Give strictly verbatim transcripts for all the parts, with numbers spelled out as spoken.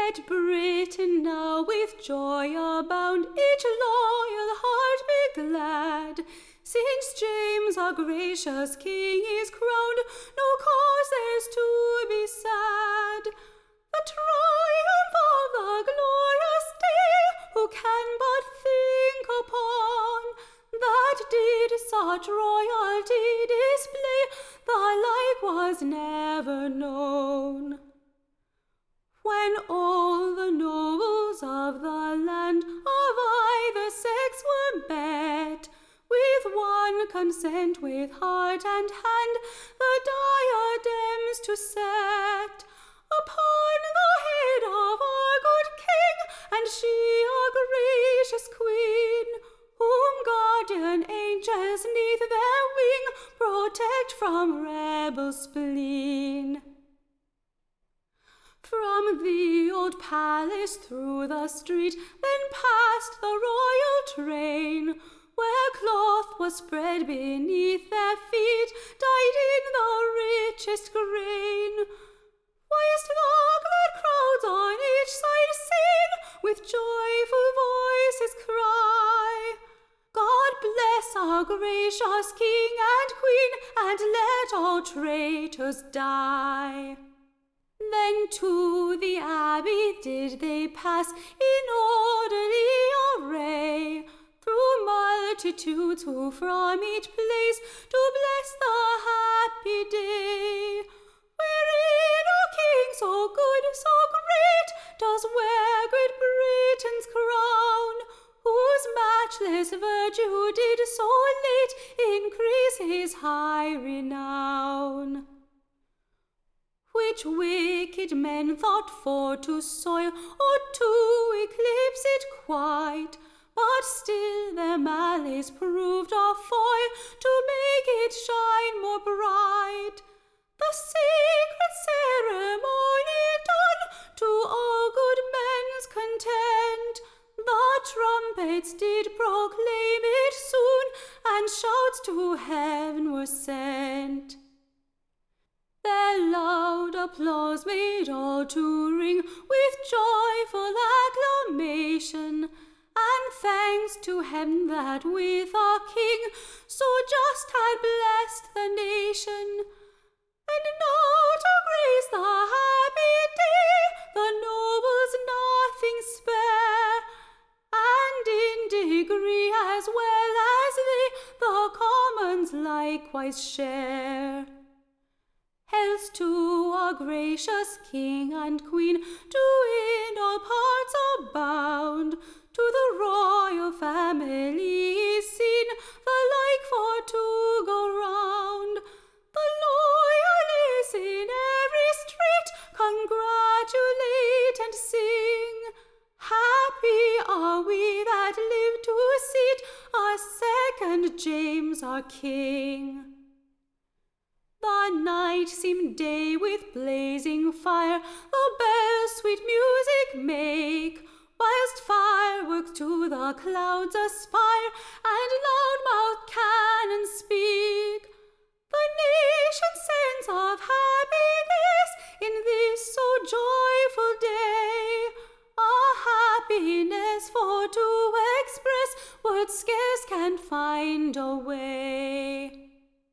Let Britain now with joy abound, each loyal heart be glad. Since James our gracious King is crowned, no cause there's to be sad. The triumph of the glorious day, who can but think upon, that did such royalty display, the like was never known. When all the nobles of the land of either sex were met, with one consent, with heart and hand, the diadems to set upon the head of our good King, and she our gracious Queen, whom guardian angels neath their wing protect from rebel spleen. From the old palace through the street, then past the royal train, where cloth was spread beneath their feet, dyed in the richest grain. Whilst the glad crowds on each side sing, with joyful voices cry, God bless our gracious King and Queen, and let all traitors die. Then to the abbey did they pass in orderly array, through multitudes who from each place do bless the happy day, wherein a King so good, so great, does wear Great Britain's crown, whose matchless virtue did so late increase his high renown. Which wicked men thought for to soil, or to eclipse it quite, but still their malice proved a foil to make it shine more bright. The sacred ceremony done, to all good men's content, the trumpets did proclaim it soon, and shouts to heaven were sent. Their loud applause made all to ring with joyful acclamation, and thanks to heaven that with our King so just had blessed the nation. And now to grace the happy day, the nobles nothing spare, and in degree as well as they the commons likewise share. Health to our gracious King and Queen, do in all parts abound, to the royal family is seen the like for to go round. The loyalists in every street congratulate and sing, happy are we that live to seat our second James our King. The night seemed day with blazing fire, the bells sweet music make, whilst fireworks to the clouds aspire, and loud-mouthed cannon speak. The nation sends of happiness in this so joyful day, a happiness for to express words scarce can find a way.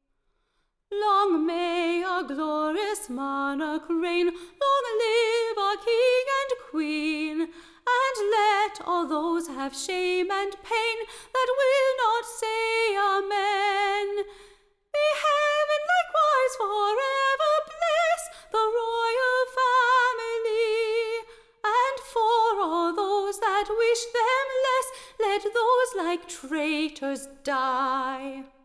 Long may our glorious monarch reign, long live our King and Queen, and let all those have shame and pain that will not say Amen. May heaven likewise forever bless the royal family, and for all those that wish them less, let those like traitors die.